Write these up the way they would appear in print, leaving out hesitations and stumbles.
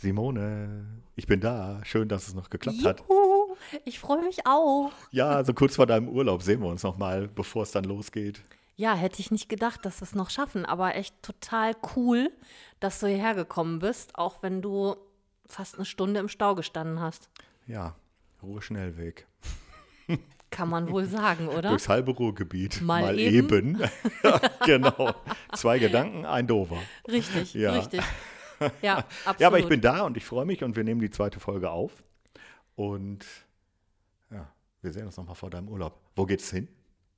Simone, ich bin da. Schön, dass es noch geklappt hat. Juhu, ich freue mich auch. Ja, so kurz vor deinem Urlaub sehen wir uns nochmal, bevor es dann losgeht. Ja, hätte ich nicht gedacht, dass wir es noch schaffen, aber echt total cool, dass du hierher gekommen bist, auch wenn du fast eine Stunde im Stau gestanden hast. Ja, Ruhr-Schnellweg. Kann man wohl sagen, oder? Durchs halbe Ruhrgebiet. Mal eben. Ja, genau. 2 Gedanken, ein Dover. Richtig, Ja. richtig. Ja, absolut. Ja, aber ich bin da und ich freue mich und wir nehmen die 2. Folge auf. Und ja, wir sehen uns nochmal vor deinem Urlaub. Wo geht's hin?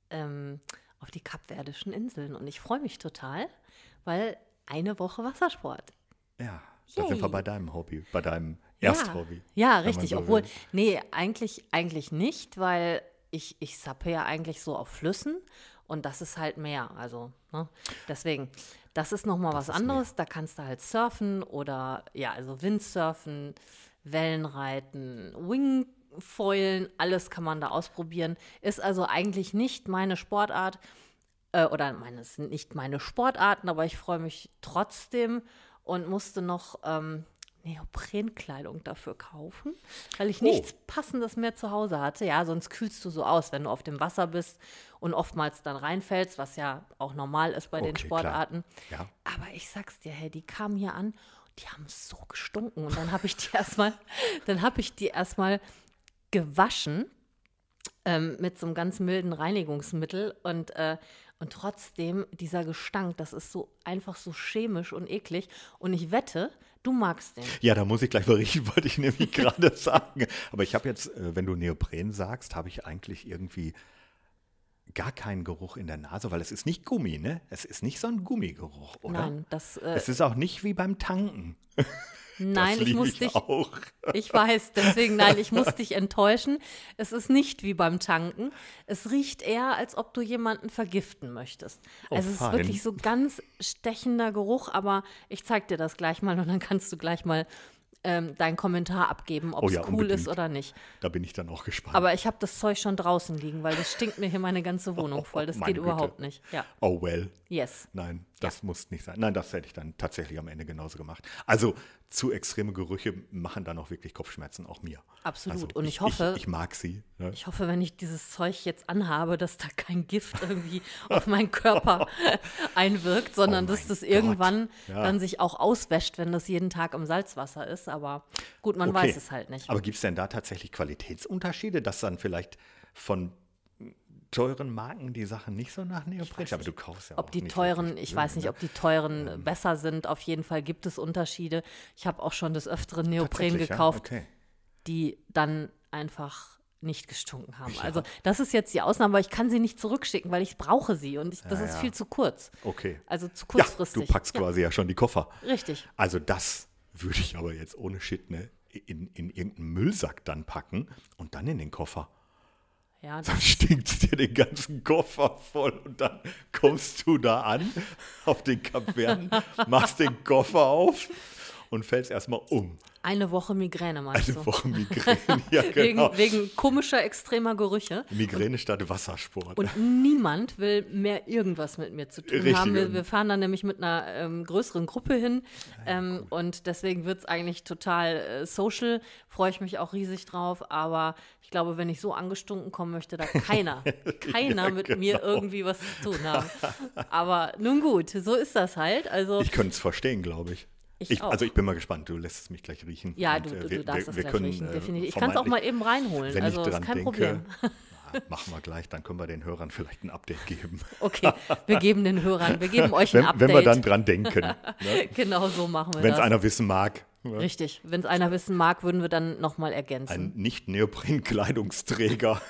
Auf die Kapverdischen Inseln und ich freue mich total, weil eine Woche Wassersport. Ja, da Yay. sind wir bei deinem Hobby, bei deinem Ja. Ersthobby. Ja, wenn man richtig. so Obwohl, will. nee, eigentlich nicht, weil ich sappe ja eigentlich so auf Flüssen und das ist halt Meer. Also, ne? Deswegen, das ist nochmal was ist anderes. Da kannst du halt surfen oder, ja, also Windsurfen, Wellenreiten, Wingfoilen, alles kann man da ausprobieren. Ist also eigentlich nicht meine Sportart es sind nicht meine Sportarten, aber ich freue mich trotzdem und musste noch Neoprenkleidung dafür kaufen, weil ich nichts Passendes mehr zu Hause hatte. Ja, sonst kühlst du so aus, wenn du auf dem Wasser bist und oftmals dann reinfällst, was ja auch normal ist bei den Okay, Sportarten. klar. Ja. Aber ich sag's dir, hey, die kamen hier an, die haben so gestunken und dann habe ich die erstmal gewaschen mit so einem ganz milden Reinigungsmittel und trotzdem dieser Gestank, das ist so einfach so chemisch und eklig. Und ich wette, du magst den. Ja, da muss ich gleich berichten, wollte ich nämlich gerade sagen. Aber ich habe jetzt, wenn du Neopren sagst, habe ich eigentlich irgendwie gar keinen Geruch in der Nase, weil es ist nicht Gummi, ne? Es ist nicht so ein Gummigeruch, oder? Nein, Es ist auch nicht wie beim Tanken. nein, das ich muss ich dich, auch. ich weiß, deswegen, nein, ich muss dich enttäuschen. Es ist nicht wie beim Tanken. Es riecht eher, als ob du jemanden vergiften möchtest. Also es ist fein. wirklich so ganz stechender Geruch, aber ich zeig dir das gleich mal und dann kannst du gleich mal deinen Kommentar abgeben, ob Oh es ja, cool unbedingt. ist oder nicht. Da bin ich dann auch gespannt. Aber ich habe das Zeug schon draußen liegen, weil das stinkt mir hier meine ganze Wohnung voll. Das meine geht Güte. überhaupt nicht. Ja, Oh well. yes. Nein, das muss nicht sein. Nein, das hätte ich dann tatsächlich am Ende genauso gemacht. Also zu extreme Gerüche machen dann auch wirklich Kopfschmerzen, auch mir. Absolut. Also Und ich hoffe, ich mag sie. Ne? ich hoffe, wenn ich dieses Zeug jetzt anhabe, dass da kein Gift irgendwie auf meinen Körper einwirkt, sondern Oh dass mein das Gott. irgendwann Ja. dann sich auch auswäscht, wenn das jeden Tag im Salzwasser ist. Aber gut, man weiß es halt nicht. Aber gibt es denn da tatsächlich Qualitätsunterschiede, dass dann vielleicht von teuren Marken die Sachen nicht so nach Neopren? Aber du kaufst ja Ob auch die nicht teuren, wirklich ich weiß Öl, nicht, ne? ob die teuren besser sind. Auf jeden Fall gibt es Unterschiede. Ich habe auch schon des Öfteren Neopren Tatsächlich, gekauft, Ja? Okay. die dann einfach nicht gestunken haben. Ja. Also das ist jetzt die Ausnahme, aber ich kann sie nicht zurückschicken, weil ich brauche sie und das ist ja. viel zu kurz. Okay. Also zu Ja, kurzfristig. du packst quasi ja schon die Koffer. Richtig. Also das würde ich aber jetzt ohne Shit in irgendeinen Müllsack dann packen und dann in den Koffer. Ja, Dann stinkt es dir den ganzen Koffer voll und dann kommst du da an auf den Kapverden, machst den Koffer auf und fällst erstmal um. eine Woche Migräne meinst Eine du? Woche Migräne, ja genau. Wegen komischer, extremer Gerüche. Migräne statt Wassersport. Und niemand will mehr irgendwas mit mir zu tun Richtig. haben. Wir fahren dann nämlich mit einer größeren Gruppe hin und deswegen wird es eigentlich total social. Freue ich mich auch riesig drauf. Aber ich glaube, wenn ich so angestunken kommen möchte, da keiner mit mir irgendwie was zu tun haben. Aber nun gut, so ist das halt. Also Ich könnte es verstehen, glaube ich. Ich auch. Also ich bin mal gespannt, du lässt es mich gleich riechen. ja, Und, du darfst das wir gleich können, riechen, definitiv. Ich kann es auch vermeintlich, mal eben reinholen. wenn Also ich ist dran kein denke, Problem. machen wir gleich, dann können wir den Hörern vielleicht ein Update geben. Okay, wir geben euch ein Update. Wenn wir dann dran denken. Ne? Genau so machen wir Wenn es das. einer wissen mag. Ne? Richtig. Wenn es einer wissen mag, würden wir dann nochmal ergänzen. Ein Nicht-Neopren-Kleidungsträger.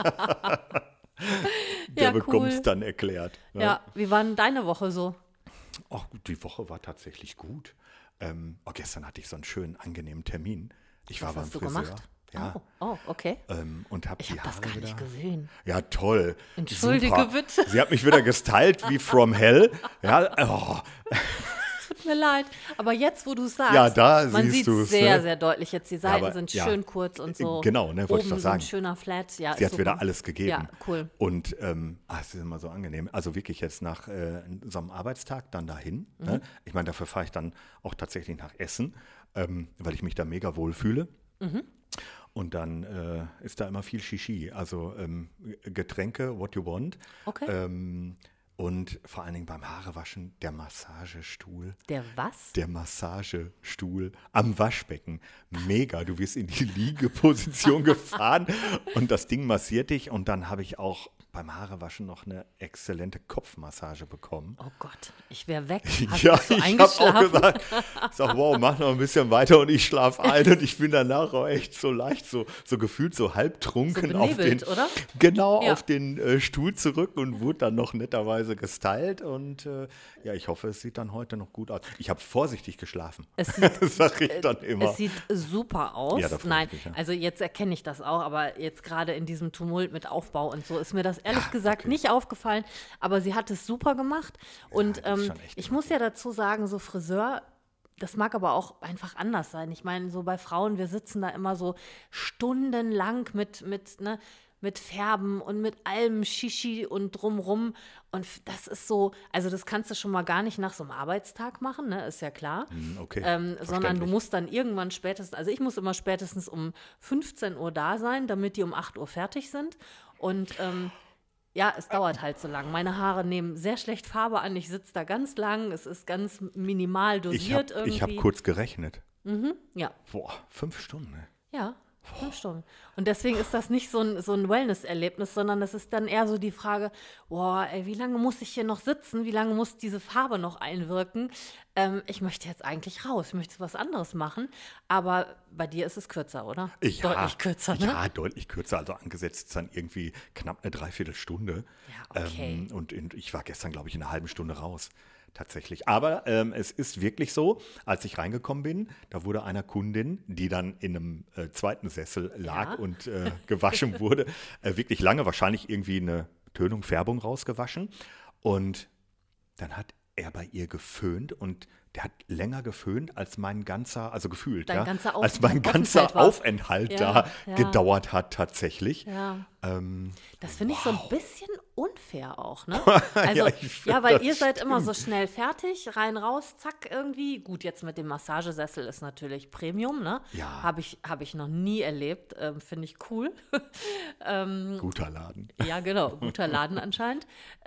Der Ja, bekommt es cool. dann erklärt. Ne? Ja, wie war denn deine Woche so? Ach, die Woche war tatsächlich gut. Gestern hatte ich so einen schönen, angenehmen Termin. Ich war Was beim hast du Friseur. gemacht? Ja. Oh, okay. Und habe Ich die habe das Haare gar nicht wieder. gesehen. Ja, toll. Entschuldige Super. bitte. Sie hat mich wieder gestylt wie from hell. Ja, oh, Tut mir leid. Aber jetzt, wo du es sagst, Ja, da man siehst sieht du's, sehr, ne? sehr deutlich jetzt. Die Seiten aber, sind ja, schön kurz und so. genau, ne, wollte ich Oben doch so ein sagen. schöner Flat. Ja, Sie ist hat wieder super. alles gegeben. Ja, cool. Und es ist immer so angenehm. Also wirklich jetzt nach so einem Arbeitstag dann dahin. Ne? Ich meine, dafür fahre ich dann auch tatsächlich nach Essen, weil ich mich da mega wohl fühle. Und dann ist da immer viel Shishi. Also Getränke, what you want. Okay. Und vor allen Dingen beim Haarewaschen der Massagestuhl. Der was? Der Massagestuhl am Waschbecken. Mega, du wirst in die Liegeposition gefahren und das Ding massiert dich. Und dann habe ich auch beim Haarewaschen noch eine exzellente Kopfmassage bekommen. Oh Gott, ich wäre weg. Hast Ja, du ich habe auch eingeschlafen? gesagt, ich sag, wow, mach noch ein bisschen weiter und ich schlafe ein. Und ich bin danach auch echt so leicht, so gefühlt so halbtrunken So auf benebelt, den, oder? genau, Ja. auf den Stuhl zurück und wurde dann noch netterweise gestylt. Und ja, ich hoffe, es sieht dann heute noch gut aus. Ich habe vorsichtig geschlafen, Es sieht, sag ich dann immer. es sieht super aus. Ja, da freu ich Nein, mich, ja. also jetzt erkenne ich das auch, aber jetzt gerade in diesem Tumult mit Aufbau und so ist mir das ehrlich Ja, gesagt okay. nicht aufgefallen, aber sie hat es super gemacht. Und das ist schon echt ich immer muss ja dazu sagen, so Friseur, das mag aber auch einfach anders sein. Ich meine, so bei Frauen, wir sitzen da immer so stundenlang mit Färben und mit allem Shishi und drumrum. Und das ist so, also das kannst du schon mal gar nicht nach so einem Arbeitstag machen, ne? Ist ja klar. Okay, Sondern du verständlich. musst dann irgendwann spätestens, also ich muss immer spätestens um 15 Uhr da sein, damit die um 8 Uhr fertig sind. Und ja, es dauert halt so lang. Meine Haare nehmen sehr schlecht Farbe an. Ich sitze da ganz lang. Es ist ganz minimal dosiert irgendwie. Ich hab kurz gerechnet. Ja, Boah, 5 Stunden, ne? ja, 5 Stunden. Und deswegen ist das nicht so ein Wellness-Erlebnis, sondern das ist dann eher so die Frage, boah, ey, wie lange muss ich hier noch sitzen? Wie lange muss diese Farbe noch einwirken? Ich möchte jetzt eigentlich raus, ich möchte was anderes machen. Aber bei dir ist es kürzer, oder? Deutlich kürzer, ne? Ja, deutlich kürzer. Also angesetzt ist dann irgendwie knapp eine Dreiviertelstunde. Ja, okay. Und ich war gestern, glaube ich, in einer halben Stunde raus. Tatsächlich. Aber es ist wirklich so, als ich reingekommen bin, da wurde einer Kundin, die dann in einem zweiten Sessel lag Ja. und gewaschen wurde, wirklich lange, wahrscheinlich irgendwie eine Tönung, Färbung rausgewaschen. Und dann hat er bei ihr geföhnt und der hat länger geföhnt als mein ganzer, also gefühlt, Dein ja, ganzer als mein ganzer Aufenthalt war. Aufenthalt Ja, da ja. gedauert hat tatsächlich. Ja. Das finde ich so ein bisschen unfair auch, ne? Also, Ja, ja, ich find, weil das ihr seid immer so schnell fertig, rein, raus, zack, irgendwie. Gut, jetzt mit dem Massagesessel ist natürlich Premium, ne? Ja. Hab ich noch nie erlebt, finde ich cool. Guter Laden. Ja, genau, guter Laden anscheinend.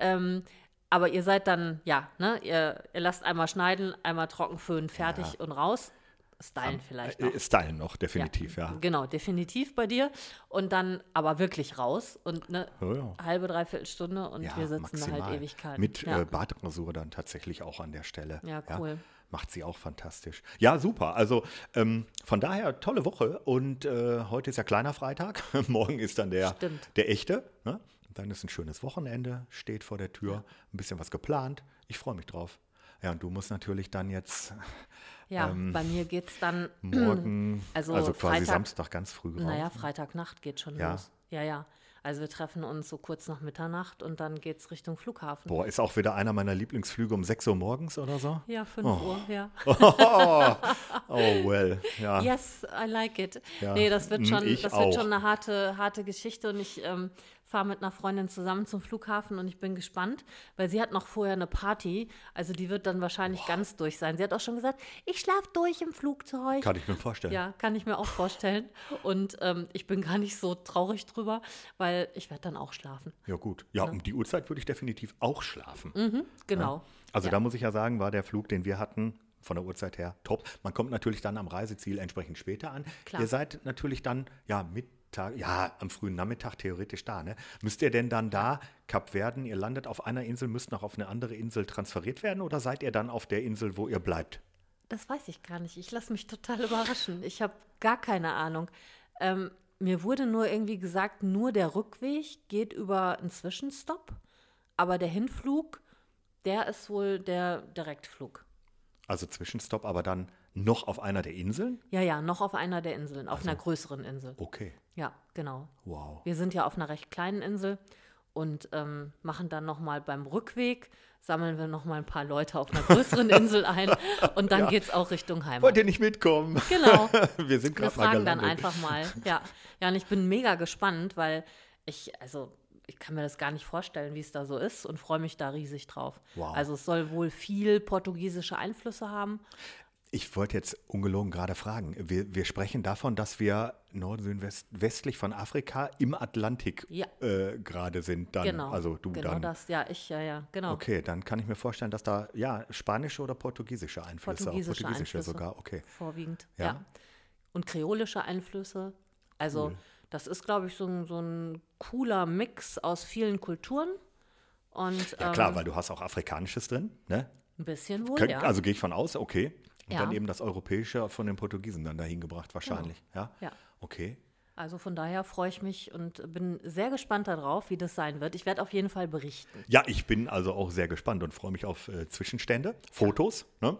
Aber ihr seid dann, ja, ne? Ihr lasst einmal schneiden, einmal trocken föhnen, fertig und raus. Stylen vielleicht noch. Stylen noch, definitiv, ja. Genau, definitiv bei dir. Und dann aber wirklich raus und eine Ja. halbe, dreiviertel Stunde und Ja, wir sitzen maximal. da halt Ewigkeiten. Mit ja. Bartrasur dann tatsächlich auch an der Stelle. Ja, cool. Macht sie auch fantastisch. Ja, super. Also von daher tolle Woche. Und heute ist ja kleiner Freitag. Morgen ist dann der Stimmt. echte. Ne? Und dann ist ein schönes Wochenende, steht vor der Tür. Ein bisschen was geplant. Ich freue mich drauf. Ja, und du musst natürlich dann jetzt Ja, bei mir geht es dann morgen, also quasi Freitag- Samstag ganz früh raus. naja, Freitagnacht geht schon Ja. los. Ja, ja. Also wir treffen uns so kurz nach Mitternacht und dann geht es Richtung Flughafen. Boah, ist auch wieder einer meiner Lieblingsflüge um 6 Uhr morgens oder so? Ja, 5 Uhr, ja. Oh, well, ja. Yes, I like it. Ja, Nee, das wird schon, ich das auch. wird schon eine harte Geschichte und ich fahre mit einer Freundin zusammen zum Flughafen und ich bin gespannt, weil sie hat noch vorher eine Party, also die wird dann wahrscheinlich ganz durch sein. Sie hat auch schon gesagt, ich schlafe durch im Flugzeug. Kann ich mir vorstellen. Ja, kann ich mir auch vorstellen. Und ich bin gar nicht so traurig drüber, weil ich werde dann auch schlafen. Ja, gut. Ja, um die Uhrzeit würde ich definitiv auch schlafen. Genau. Also Ja. da muss ich ja sagen, war der Flug, den wir hatten, von der Uhrzeit her top. Man kommt natürlich dann am Reiseziel entsprechend später an. Klar. Ihr seid natürlich dann, am frühen Nachmittag theoretisch da, ne? Müsst ihr denn dann da, Kapverden, ihr landet auf einer Insel, müsst noch auf eine andere Insel transferiert werden oder seid ihr dann auf der Insel, wo ihr bleibt? Das weiß ich gar nicht. Ich lasse mich total überraschen. Ich habe gar keine Ahnung. Mir wurde nur irgendwie gesagt, nur der Rückweg geht über einen Zwischenstopp, aber der Hinflug, der ist wohl der Direktflug. Also Zwischenstopp, aber dann noch auf einer der Inseln? Ja, ja, noch auf einer der Inseln, auf einer größeren Insel. Okay, Ja, genau. wow. Wir sind ja auf einer recht kleinen Insel und machen dann nochmal beim Rückweg, sammeln wir nochmal ein paar Leute auf einer größeren Insel ein und dann geht's auch Richtung Heimat. Wollt ihr nicht mitkommen? Genau. Wir sind Wir gerade mal fragen dann gelandet. einfach mal. Ja, und ich bin mega gespannt, weil ich kann mir das gar nicht vorstellen, wie es da so ist und freue mich da riesig drauf. Wow. Also es soll wohl viel portugiesische Einflüsse haben. Ich wollte jetzt ungelogen gerade fragen. Wir sprechen davon, dass wir westlich von Afrika im Atlantik Ja. gerade sind. Dann, Genau. Also du genau dann. das. Ja, genau. Okay, dann kann ich mir vorstellen, dass da spanische oder portugiesische Einflüsse, Portugiesische auch portugiesische Einflüsse. sogar, okay. Vorwiegend. Ja. Ja. Und kreolische Einflüsse. Also Cool. das ist, glaube ich, so ein cooler Mix aus vielen Kulturen. Und Ja klar, weil du hast auch Afrikanisches drin, ne? ein bisschen wohl, ja. Also gehe ich von aus, okay. Und Ja. dann eben das Europäische von den Portugiesen dann dahin gebracht, wahrscheinlich. Ja? Ja. Okay. Also von daher freue ich mich und bin sehr gespannt darauf, wie das sein wird. Ich werde auf jeden Fall berichten. Ja, ich bin also auch sehr gespannt und freue mich auf Zwischenstände, Fotos, ne?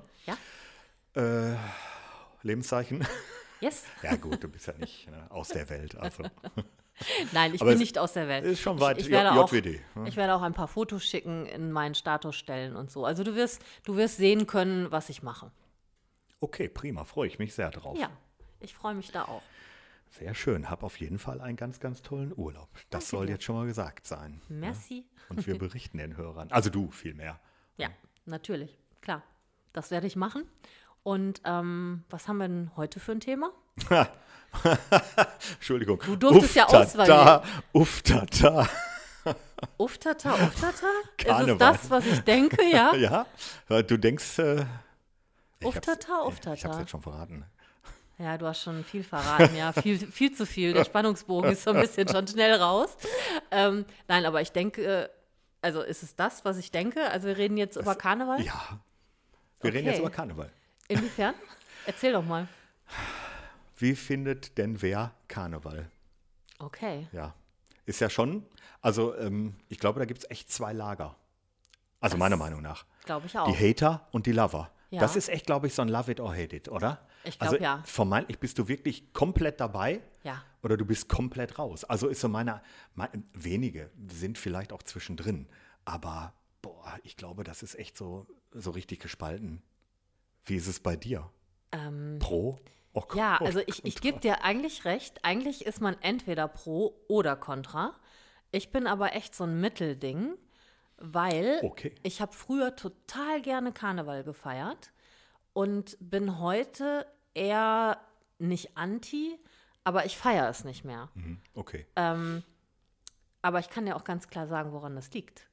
Ja? Lebenszeichen. Yes? Ja gut, du bist ja nicht aus der Welt. Also. Nein, ich Aber bin es nicht aus der Welt. ist schon weit Ich werde auch, JWD, ne? ich werde auch ein paar Fotos schicken, in meinen Status stellen und so. Also du wirst sehen können, was ich mache. Okay, prima, freue ich mich sehr drauf. Ja, ich freue mich da auch. Sehr schön, hab auf jeden Fall einen ganz, ganz tollen Urlaub. Das Danke soll dir. jetzt schon mal gesagt sein. Merci. Und wir berichten den Hörern. Also du vielmehr. Ja, natürlich, klar. Das werde ich machen. Und was haben wir denn heute für ein Thema? Entschuldigung. Du durftest ja auswählen. Uftata. Uftata, Uftata? Ist es Karneval. das, was ich denke, ja? Ja, du denkst. Uftata, Ich Uftata. hab's jetzt schon verraten. Ja, du hast schon viel verraten, ja, viel zu viel. Der Spannungsbogen ist so ein bisschen schon schnell raus. Nein, aber ich denke, also ist es das, was ich denke? Also wir reden jetzt über Karneval? Ja. Wir reden jetzt über Karneval. Inwiefern? Erzähl doch mal. Wie findet denn wer Karneval? Okay. Ja. Ist ja schon, also ich glaube, da gibt es echt zwei Lager. Also meiner Meinung nach. Glaube ich auch. Die Hater und die Lover. Ja. Das ist echt, glaube ich, so ein Love it or hate it, oder? Ich glaube, ja. Vermeintlich bist du wirklich komplett dabei Ja. oder du bist komplett raus. Also ist so wenige sind vielleicht auch zwischendrin. Aber boah, ich glaube, das ist echt so richtig gespalten. Wie ist es bei dir? Pro? Oh Gott, Ja, oh also Gott. ich gebe dir eigentlich recht. Eigentlich ist man entweder pro oder contra. Ich bin aber echt so ein Mittelding, weil Okay. ich habe früher total gerne Karneval gefeiert und bin heute eher nicht anti, aber ich feiere es nicht mehr. Okay. Aber ich kann dir auch ganz klar sagen, woran das liegt.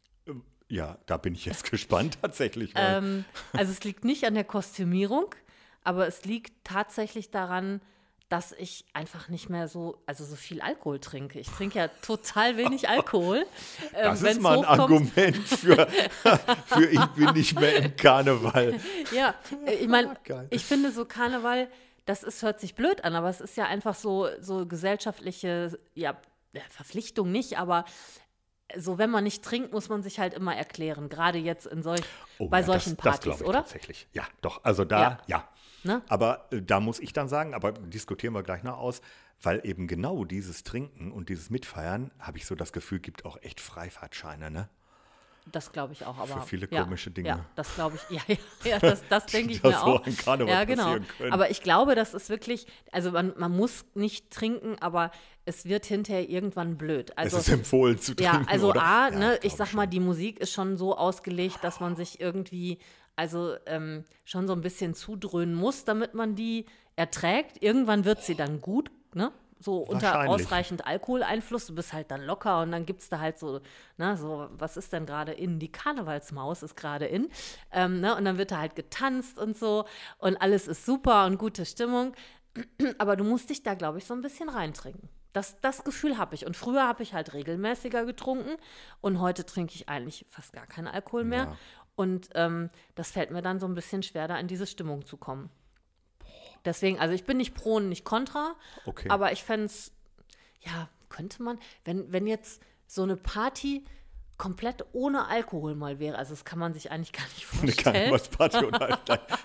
Ja, da bin ich jetzt gespannt tatsächlich. Weil, Also es liegt nicht an der Kostümierung, aber es liegt tatsächlich daran, dass ich einfach nicht mehr so viel Alkohol trinke. Ich trinke ja total wenig Alkohol. das Wenn's ist mal ein hochkommt. Argument für ich bin nicht mehr im Karneval. Ja, ich meine, Geil. ich finde so Karneval, hört sich blöd an, aber es ist ja einfach so gesellschaftliche, Verpflichtung nicht, aber so, wenn man nicht trinkt, muss man sich halt immer erklären. Gerade jetzt bei solchen das Partys, glaube ich oder? tatsächlich. Ja, doch. Also da, ja. Ne? Aber da muss ich dann sagen, aber diskutieren wir gleich noch aus, weil eben genau dieses Trinken und dieses Mitfeiern, habe ich so das Gefühl, gibt auch echt Freifahrtscheine, ne? Das glaube ich auch, aber Für viele ja, komische Dinge. Ja, das glaube ich. Ja, das denke ich Die mir da so auch. an Karneval Ja, genau. passieren können. Aber ich glaube, das ist wirklich, also man muss nicht trinken, aber es wird hinterher irgendwann blöd. Also, es ist empfohlen zu trinken, ja, also oder? A, Ja, ne, ich glaub sag mal, schon. die Musik ist schon so ausgelegt, dass man sich irgendwie, schon so ein bisschen zudröhnen muss, damit man die erträgt. Irgendwann wird sie dann gut, ne? So unter Wahrscheinlich. ausreichend Alkoholeinfluss, du bist halt dann locker und dann gibt es da halt so, was ist denn gerade in? Die Karnevalsmaus ist gerade in. Ne? Und dann wird da halt getanzt und so und alles ist super und gute Stimmung. Aber du musst dich da, glaube ich, so ein bisschen reintrinken. Das Gefühl habe ich. Und früher habe ich halt regelmäßiger getrunken und heute trinke ich eigentlich fast gar keinen Alkohol mehr. Ja. Und das fällt mir dann so ein bisschen schwer, da in diese Stimmung zu kommen. Deswegen, also ich bin nicht pro und nicht kontra, Okay. aber ich fände es, könnte man, wenn jetzt so eine Party komplett ohne Alkohol mal wäre, also das kann man sich eigentlich gar nicht Eine vorstellen. Karnevalsparty oder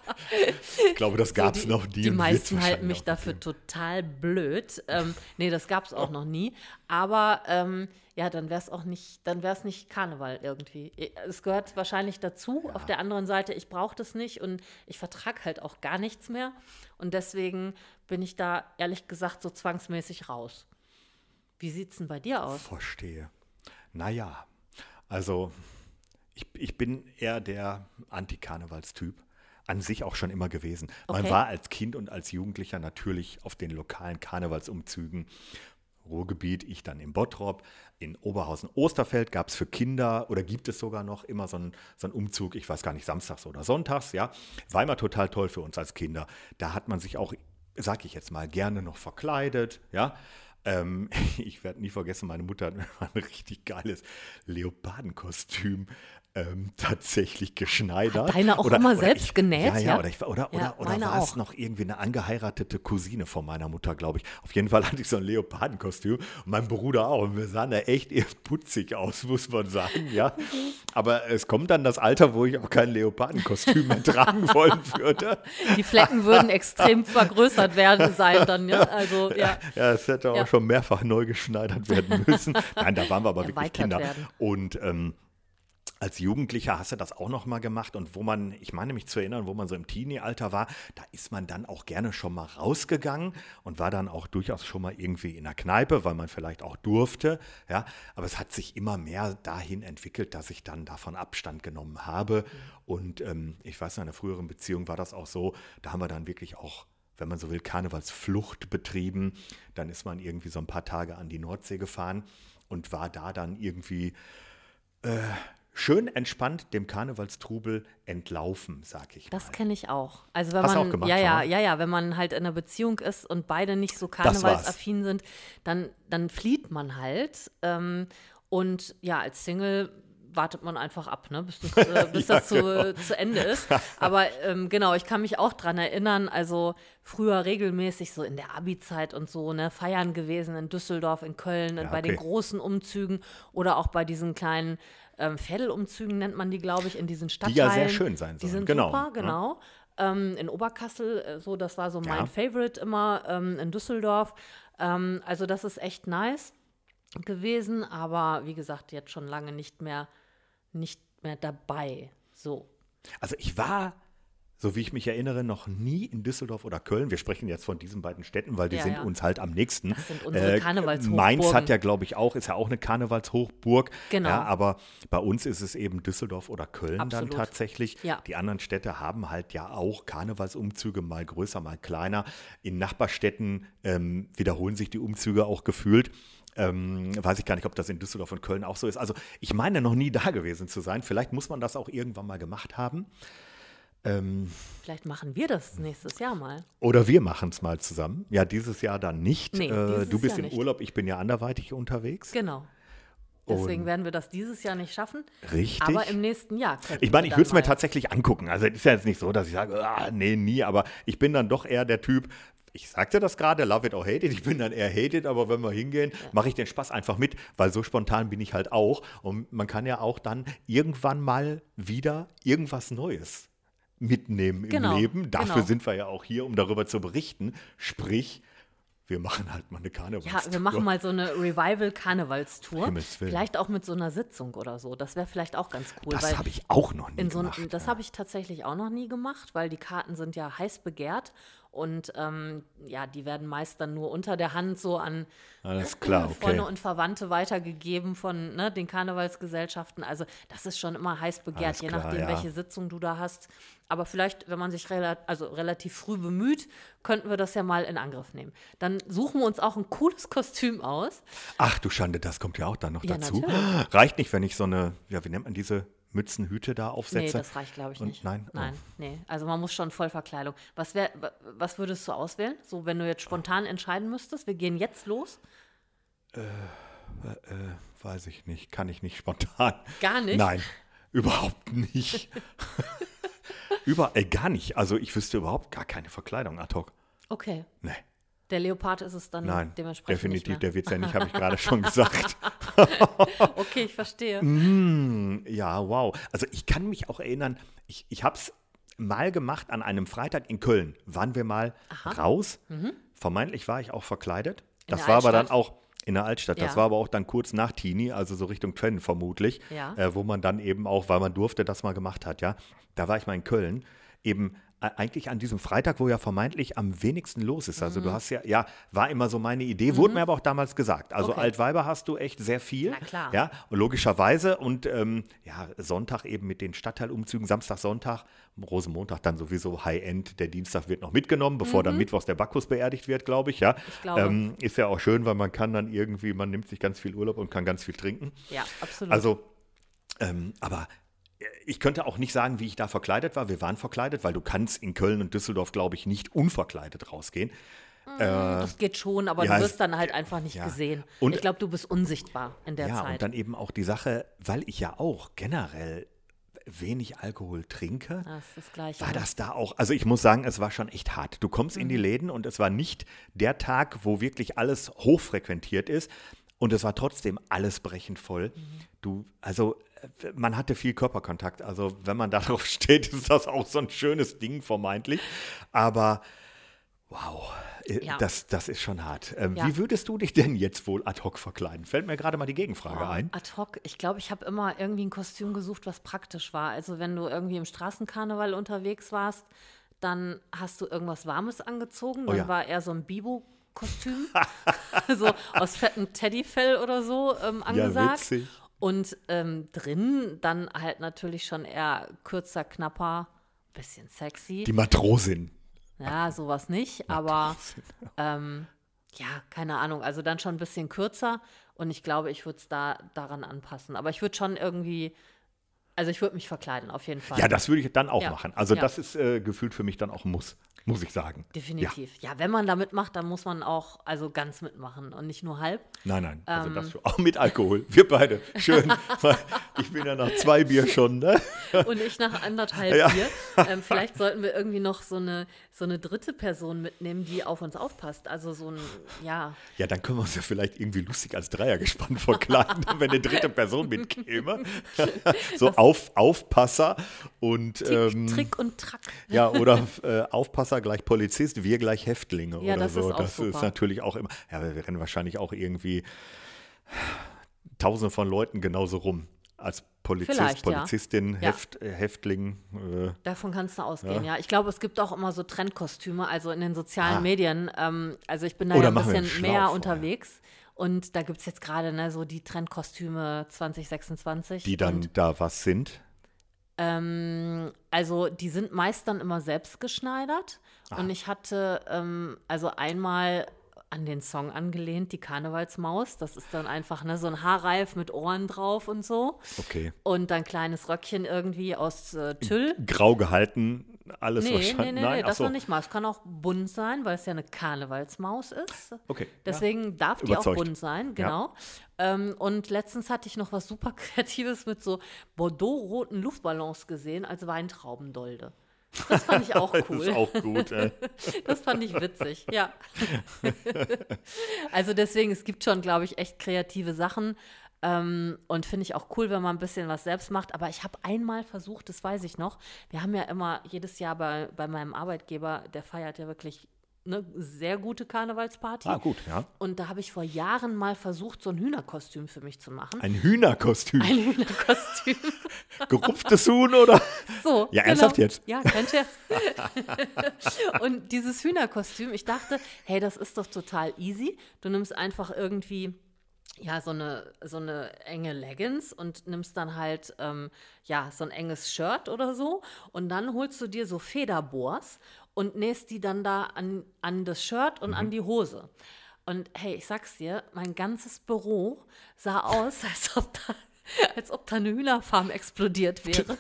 ich glaube, das gab es noch nie. Die und meisten wird's halten wahrscheinlich mich auch dafür nicht total blöd. Nee, das gab es auch noch nie. Aber ja, dann wäre es auch nicht, dann wäre es nicht Karneval irgendwie. Es gehört wahrscheinlich dazu. Auf der anderen Seite, ich brauche das nicht und ich vertrage halt auch gar nichts mehr. Und deswegen bin ich da ehrlich gesagt so zwangsmäßig raus. Wie sieht es denn bei dir aus? Verstehe. Naja, also ich bin eher der Anti-Karnevalstyp. An sich auch schon immer gewesen. Man Okay. war als Kind und als Jugendlicher natürlich auf den lokalen Karnevalsumzügen. Ruhrgebiet, ich dann in Bottrop, in Oberhausen-Osterfeld gab es für Kinder oder gibt es sogar noch immer so einen Umzug, ich weiß gar nicht, samstags oder sonntags, ja. War immer total toll für uns als Kinder. Da hat man sich auch, sag ich jetzt mal, gerne noch verkleidet, ja. Ich werde nie vergessen, meine Mutter hat mir mal ein richtig geiles Leopardenkostüm tatsächlich geschneidert. Hat deine auch immer selbst genäht, Ja, ja? oder Ja, oder meine war es auch. noch irgendwie eine angeheiratete Cousine von meiner Mutter, glaube ich. Auf jeden Fall hatte ich so ein Leopardenkostüm und mein Bruder auch. Und wir sahen da echt eher putzig aus, muss man sagen, ja. Aber es kommt dann das Alter, wo ich auch kein Leopardenkostüm mehr tragen wollen würde. Die Flecken würden extrem vergrößert werden sein dann, ja. Also, ja. Ja, es hätte auch Ja. schon mehrfach neu geschneidert werden müssen. Nein, da waren wir aber wirklich Erweitert Kinder. werden. Und als Jugendlicher hast du das auch noch mal gemacht und ich meine mich zu erinnern, wo man so im Teenie-Alter war, da ist man dann auch gerne schon mal rausgegangen und war dann auch durchaus schon mal irgendwie in der Kneipe, weil man vielleicht auch durfte, ja, aber es hat sich immer mehr dahin entwickelt, dass ich dann davon Abstand genommen habe und ich weiß, in einer früheren Beziehung war das auch so, da haben wir dann wirklich auch, wenn man so will, Karnevalsflucht betrieben, dann ist man irgendwie so ein paar Tage an die Nordsee gefahren und war da dann irgendwie schön entspannt dem Karnevalstrubel entlaufen, sag ich Das mal. kenne ich auch. Also wenn Hast du man, auch gemacht ja, schon ja, mal? ja, ja, wenn man halt in einer Beziehung ist und beide nicht so Das war's. karnevalsaffin sind, dann flieht man halt. Und ja, als Single wartet man einfach ab, ne, bis Ja, das zu Ende ist. Aber genau, ich kann mich auch dran erinnern, also früher regelmäßig so in der Abi-Zeit und so, ne, feiern gewesen in Düsseldorf, in Köln, Ja, bei den okay. großen Umzügen oder auch bei diesen kleinen Fädelumzügen nennt man die, glaube ich, in diesen Die Stadtteilen. ja sehr schön sein Die sollen. sind Genau, super, ne? genau. In Oberkassel, so, das war so mein Ja. Favorite immer, in Düsseldorf. Also das ist echt nice gewesen, aber wie gesagt, jetzt schon lange nicht mehr dabei. So. Also ich war, so wie ich mich erinnere, noch nie in Düsseldorf oder Köln. Wir sprechen jetzt von diesen beiden Städten, weil die Ja, sind ja. uns halt am nächsten. Das sind unsere Karnevalshochburgen. Mainz hat ja, glaube ich, ist ja auch eine Karnevalshochburg. Genau. Ja, aber bei uns ist es eben Düsseldorf oder Köln Absolut. dann tatsächlich. Ja. Die anderen Städte haben halt ja auch Karnevalsumzüge, mal größer, mal kleiner. In Nachbarstädten wiederholen sich die Umzüge auch gefühlt. Weiß ich gar nicht, ob das in Düsseldorf und Köln auch so ist. Also ich meine, noch nie da gewesen zu sein. Vielleicht muss man das auch irgendwann mal gemacht haben. Vielleicht machen wir das nächstes Jahr mal. Oder wir machen es mal zusammen. Ja, dieses Jahr dann nicht. Nee, dieses du bist Jahr im nicht. Urlaub, ich bin ja anderweitig unterwegs. Genau. Deswegen Und- werden wir das dieses Jahr nicht schaffen. Richtig. Aber im nächsten Jahr könnten Ich meine, ich wir würde es dann mir mal- tatsächlich angucken. Also es ist ja jetzt nicht so, dass ich sage, nee, nie, aber ich bin dann doch eher der Typ, ich sagte das gerade, love it or hate it, ich bin dann eher hate it, aber wenn wir hingehen, mache ich den Spaß einfach mit, weil so spontan bin ich halt auch. Und man kann ja auch dann irgendwann mal wieder irgendwas Neues mitnehmen Genau, im Leben. Dafür genau. sind wir ja auch hier, um darüber zu berichten. Sprich, wir machen halt mal eine Karnevalstour. Ja, wir machen mal so eine Revival-Karnevalstour. Himmels Willen. Vielleicht auch mit so einer Sitzung oder so. Das wäre vielleicht auch ganz cool. Das weil habe ich auch noch nie in so, gemacht. das habe ich tatsächlich auch noch nie gemacht, weil die Karten sind ja heiß begehrt. Und ja, die werden meist dann nur unter der Hand so an Alles klar, okay. Freunde und Verwandte weitergegeben von den Karnevalsgesellschaften. Also das ist schon immer heiß begehrt, Alles je klar, nachdem, ja. welche Sitzung du da hast. Aber vielleicht, wenn man sich relativ früh bemüht, könnten wir das ja mal in Angriff nehmen. Dann suchen wir uns auch ein cooles Kostüm aus. Ach du Schande, das kommt ja auch dann noch Ja, dazu. natürlich. Reicht nicht, wenn ich so eine, ja, wie nennt man diese Mützenhüte da Nee, aufsetze? das reicht, glaube ich, Und nicht. nein? Nein, Oh. nee. Also man muss schon Vollverkleidung. Was würdest du auswählen? So, wenn du jetzt spontan entscheiden müsstest, wir gehen jetzt los? Weiß ich nicht, kann ich nicht spontan. Gar nicht? Nein, überhaupt nicht. Gar nicht. Also ich wüsste überhaupt gar keine Verkleidung ad hoc. Okay. Nee, Der Leopard ist es dann nein, dementsprechend definitiv, nicht der wird es ja nicht, habe ich gerade schon gesagt. mehr. Okay, ich verstehe. Ja, wow. Also ich kann mich auch erinnern, ich habe es mal gemacht an einem Freitag in Köln. Waren wir mal raus. Vermeintlich war ich auch verkleidet. In Das der war aber dann Altstadt? auch, In der Altstadt. Das Ja. war aber auch dann kurz nach Teenie, also so Richtung Twen vermutlich, Ja. wo man dann eben auch, weil man durfte, das mal gemacht hat, ja. Da war ich mal in Köln, eben eigentlich an diesem Freitag, wo ja vermeintlich am wenigsten los ist. Also du hast ja, war immer so meine Idee, wurde mir aber auch damals gesagt. Also Okay. Altweiber hast du echt sehr viel. Na klar. Ja, und logischerweise und Sonntag eben mit den Stadtteilumzügen, Samstag, Sonntag, Rosenmontag dann sowieso High-End, der Dienstag wird noch mitgenommen, bevor dann mittwochs der Bacchus beerdigt wird, glaube ich, ja. Ich glaube. Ist ja auch schön, weil man kann dann irgendwie, man nimmt sich ganz viel Urlaub und kann ganz viel trinken. Ja, absolut. Also, aber ich könnte auch nicht sagen, wie ich da verkleidet war. Wir waren verkleidet, weil du kannst in Köln und Düsseldorf, glaube ich, nicht unverkleidet rausgehen. Das geht schon, aber ja, du wirst dann halt einfach nicht ja. gesehen. Und- Ich glaube, du bist unsichtbar in der Ja, Zeit. und dann eben auch die Sache, weil ich ja auch generell wenig Alkohol trinke, Das ist das Gleiche. war das da auch, also ich muss sagen, es war schon echt hart. Du kommst in die Läden und es war nicht der Tag, wo wirklich alles hochfrequentiert ist und es war trotzdem alles brechend voll. Man hatte viel Körperkontakt, also wenn man darauf steht, ist das auch so ein schönes Ding vermeintlich, aber wow, Ja. das ist schon hart. Ja. Wie würdest du dich denn jetzt wohl ad hoc verkleiden? Fällt mir gerade mal die Gegenfrage ein. Ad hoc, ich glaube, ich habe immer irgendwie ein Kostüm gesucht, was praktisch war. Also wenn du irgendwie im Straßenkarneval unterwegs warst, dann hast du irgendwas Warmes angezogen. Dann ja. war eher so ein Bibo-Kostüm, so aus fettem Teddyfell oder so angesagt. witzig. Und drin dann halt natürlich schon eher kürzer, knapper, bisschen sexy. Die Matrosin. Ja, sowas nicht, aber ja, keine Ahnung, also dann schon ein bisschen kürzer und ich glaube, ich würde es daran anpassen. Aber ich würde schon irgendwie, also ich würde mich verkleiden, auf jeden Fall. Ja, das würde ich dann auch Ja. machen. Also Ja. das ist gefühlt für mich dann auch ein muss ich sagen. Definitiv. Ja, wenn man da mitmacht, dann muss man auch also ganz mitmachen und nicht nur halb. Nein, also das schon. Auch mit Alkohol. Wir beide. Schön. Weil ich bin ja nach 2 Bier schon, ne? Und ich nach 1,5 Ja. Bier. Vielleicht sollten wir irgendwie noch so eine dritte Person mitnehmen, die auf uns aufpasst. Also so ein, ja. Ja, dann können wir uns ja vielleicht irgendwie lustig als Dreiergespann verkleiden, wenn eine dritte Person mitkäme. So Aufpasser und Trick und Track. ja, oder Aufpasser gleich Polizist, wir gleich Häftlinge Ja, oder das so. ist auch Das ist super. natürlich auch immer. Ja, wir rennen wahrscheinlich auch irgendwie Tausende von Leuten genauso rum. Als Polizist, Vielleicht, ja. Polizistin, Ja. Häftling. Davon kannst du ausgehen, ja. Ich glaube, es gibt auch immer so Trendkostüme, also in den sozialen Ah. Medien. Also ich bin da Oder ja ein machen wir bisschen einen mehr Schlauch vorher. unterwegs. Und da gibt es jetzt gerade so die Trendkostüme 2026. Die dann Und, da was sind. also die sind meist dann immer selbst geschneidert. Und ich hatte also einmal an den Song angelehnt, die Karnevalsmaus. Das ist dann einfach so ein Haarreif mit Ohren drauf und so. Okay. Und dann kleines Röckchen irgendwie aus Tüll. Grau gehalten, alles Nee, wahrscheinlich. nee, Nein, ach das so. noch nicht mal. Es kann auch bunt sein, weil es ja eine Karnevalsmaus ist. Okay. Deswegen darf die auch Überzeugt. bunt sein, genau. Und letztens hatte ich noch was super Kreatives mit so Bordeaux-roten Luftballons gesehen als Weintraubendolde. Das fand ich auch Das cool. ist auch gut. Das fand ich witzig, ja. Also deswegen, es gibt schon, glaube ich, echt kreative Sachen. Und finde ich auch cool, wenn man ein bisschen was selbst macht. Aber ich habe einmal versucht, das weiß ich noch, wir haben ja immer jedes Jahr bei meinem Arbeitgeber, der feiert ja wirklich eine sehr gute Karnevalsparty. Ah, gut, ja. Und da habe ich vor Jahren mal versucht, so ein Hühnerkostüm für mich zu machen. Ein Hühnerkostüm. Ein Hühnerkostüm. Gerupftes Huhn oder? So, Ja, ernsthaft genau. jetzt? Ja, kein Scherz. Und dieses Hühnerkostüm, ich dachte, hey, das ist doch total easy. Du nimmst einfach irgendwie ja, so eine enge Leggings und nimmst dann halt so ein enges Shirt oder so und dann holst du dir so Federbohrs und nähst die dann da an das Shirt und an die Hose. Und hey, ich sag's dir, mein ganzes Büro sah aus, als ob da eine Hühnerfarm explodiert wäre.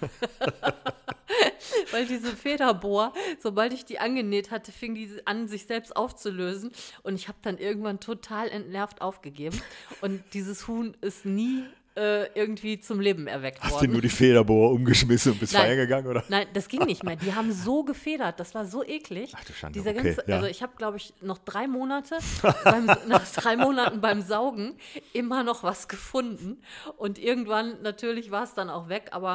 Weil diese Federbohr, sobald ich die angenäht hatte, fing die an, sich selbst aufzulösen. Und ich habe dann irgendwann total entnervt aufgegeben. Und dieses Huhn ist nie irgendwie zum Leben erweckt Hast du worden. nur die Federbohr umgeschmissen und bist Nein. feiern gegangen, oder? Nein, das ging nicht mehr. Die haben so gefedert, das war so eklig. Ach du Schande, Dieser okay, ganze, ja. Also ich habe, glaube ich, noch 3 Monate, nach 3 Monaten beim Saugen immer noch was gefunden. Und irgendwann, natürlich war es dann auch weg, aber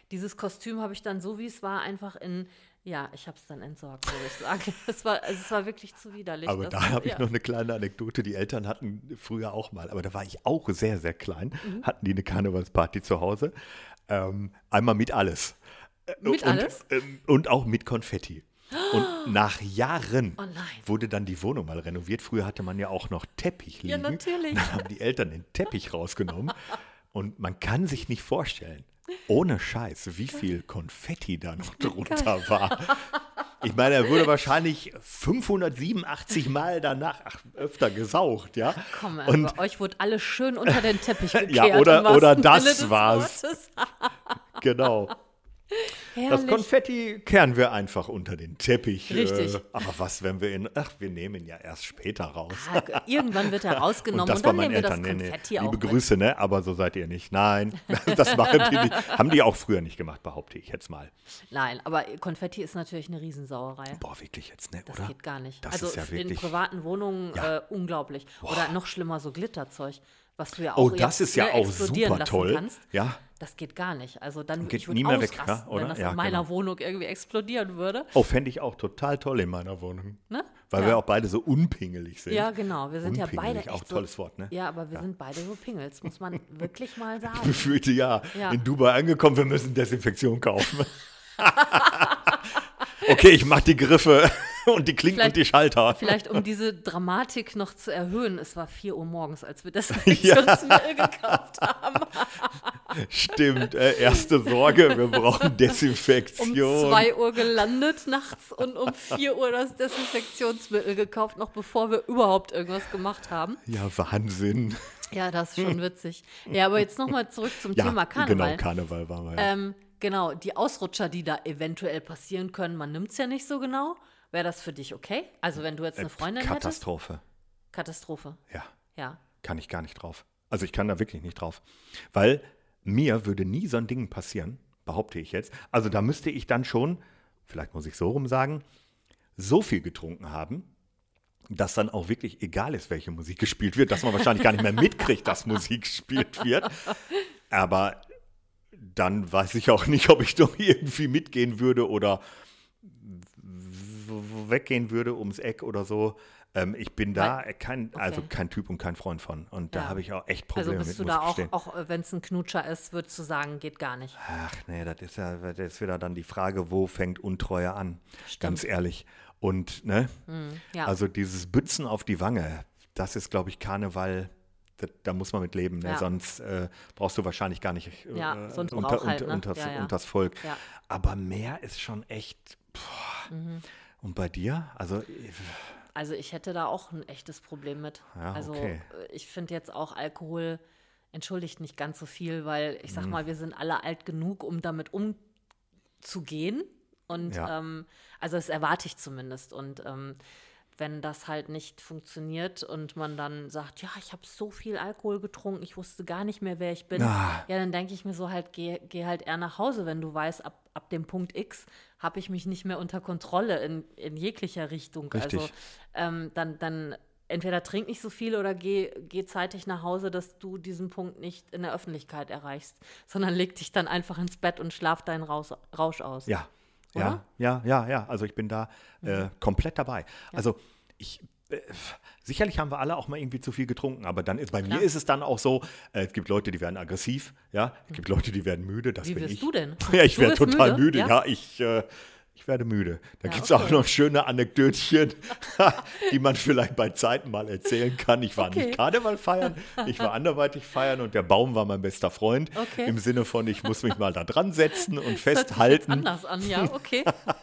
dieses Kostüm habe ich dann so, wie es war, einfach ich habe es dann entsorgt, würde ich sagen. Es war wirklich zu widerlich. Aber da habe ich noch eine kleine Anekdote. Die Eltern hatten früher auch mal, aber da war ich auch sehr, sehr klein, hatten die eine Karnevalsparty zu Hause. Einmal mit alles. Mit alles? Und auch mit Konfetti. Und nach Jahren Oh nein. wurde dann die Wohnung mal renoviert. Früher hatte man ja auch noch Teppich liegen. Ja, natürlich. Dann haben die Eltern den Teppich rausgenommen. Und man kann sich nicht vorstellen, ohne Scheiß, wie viel Konfetti da noch drunter war. Ich meine, er wurde wahrscheinlich 587 Mal danach öfter gesaucht, ja. Komm, Und bei euch wurde alles schön unter den Teppich gekehrt. ja, im oder wahrsten das Sinne des war's. Wortes. Genau. Das Herrlich. Konfetti kehren wir einfach unter den Teppich. Richtig. Aber was, wenn wir wir nehmen ihn ja erst später raus. Irgendwann wird er rausgenommen und, das war dann meinen nehmen wir das Eltern. Konfetti auch Liebe mit. Grüße, ne? Aber so seid ihr nicht. Nein, das machen die nicht. Haben die auch früher nicht gemacht, behaupte ich jetzt mal. Nein, aber Konfetti ist natürlich eine Riesensauerei. Boah, wirklich jetzt, ne? Das Oder? geht gar nicht. Das Also ist ja in wirklich. privaten Wohnungen Ja. unglaublich. Boah. Oder noch schlimmer, so Glitterzeug, was du ja Oh, auch das jetzt, ist ja auch explodieren super lassen toll. kannst. Ja. Das geht gar nicht. Also dann Geht ich würde nie mehr weg, ausrasten, ja, oder? wenn das Ja, in meiner genau. Wohnung irgendwie explodieren würde. Oh, fände ich auch total toll in meiner Wohnung. Ne? Weil Ja. wir auch beide so unpingelig sind. Ja, genau. Wir sind ja beide Unpingelig, echt auch tolles Wort, ne? Ja, aber wir sind beide so Pingels, muss man wirklich mal Ich sagen. befürchte ja, Ja. in Dubai angekommen, wir müssen Desinfektion kaufen. Okay, ich mach die Griffe und die Klinken und die Schalter. Vielleicht um diese Dramatik noch zu erhöhen, es war 4 Uhr morgens, als wir Desinfektionsmittel gekauft haben. Stimmt, erste Sorge, wir brauchen Um Desinfektion. 2 Uhr gelandet nachts und um 4 Uhr das Desinfektionsmittel gekauft, noch bevor wir überhaupt irgendwas gemacht haben. Ja, Wahnsinn. Ja, das ist schon witzig. Ja, aber jetzt nochmal zurück zum Ja, Thema Karneval. genau, Karneval waren wir ja. Genau, die Ausrutscher, die da eventuell passieren können, man nimmt es ja nicht so genau. Wäre das für dich okay? Also wenn du jetzt eine Freundin hättest? Katastrophe. Katastrophe, Ja, ja. kann ich gar nicht drauf. Also ich kann da wirklich nicht drauf. Weil mir würde nie so ein Ding passieren, behaupte ich jetzt. Also da müsste ich dann schon, vielleicht muss ich so rum sagen, so viel getrunken haben, dass dann auch wirklich egal ist, welche Musik gespielt wird, dass man wahrscheinlich gar nicht mehr mitkriegt, dass Musik gespielt wird. Aber dann weiß ich auch nicht, ob ich doch irgendwie mitgehen würde oder weggehen würde ums Eck oder so. Ich bin da kein Typ und kein Freund von. Und da Ja. habe ich auch echt Also Probleme bist mit, du muss da ich gestehen. auch wenn es ein Knutscher ist, würdest du sagen, geht gar nicht. Ach nee, das ist wieder dann die Frage, wo fängt Untreue an? Stimmt. Ganz ehrlich. Und, ne? Ja. Also dieses Bützen auf die Wange, das ist, glaube ich, Karneval, da muss man mit leben. Ne? Ja. Sonst brauchst du wahrscheinlich gar nicht Ja, so ein Brauch halt, ne? Ja. unters Volk. Ja. Aber mehr ist schon echt. Und bei dir? Also ich hätte da auch ein echtes Problem mit. Ja, Also okay. ich finde jetzt auch Alkohol entschuldigt nicht ganz so viel, weil ich Mhm. sag mal, wir sind alle alt genug, um damit umzugehen. Und Ja. also das erwarte ich zumindest. Und wenn das halt nicht funktioniert und man dann sagt, ja, ich habe so viel Alkohol getrunken, ich wusste gar nicht mehr, wer ich bin, Ah. ja, dann denke ich mir so halt, geh halt eher nach Hause, wenn du weißt, ab dem Punkt X habe ich mich nicht mehr unter Kontrolle in jeglicher Richtung. Richtig. Also dann entweder trink nicht so viel oder geh zeitig nach Hause, dass du diesen Punkt nicht in der Öffentlichkeit erreichst, sondern leg dich dann einfach ins Bett und schlaf deinen Rausch aus. Ja. Oder? Ja. Also ich bin da komplett dabei. Also sicherlich haben wir alle auch mal irgendwie zu viel getrunken, aber dann ist bei mir ist es dann auch so, es gibt Leute, die werden aggressiv, ja, es gibt Leute, die werden müde, das Wie bin wirst ich. du denn? Ja, ich Du werde wirst total müde? müde, Ja? ja, ich werde müde. Da Ja, gibt es auch okay. noch schöne Anekdötchen, die man vielleicht bei Zeiten mal erzählen kann. Ich war Okay. nicht Karneval feiern, ich war anderweitig feiern und der Baum war mein bester Freund. Okay. Im Sinne von, ich muss mich mal da dran setzen und Das hört sich jetzt festhalten. anders an, ja, okay.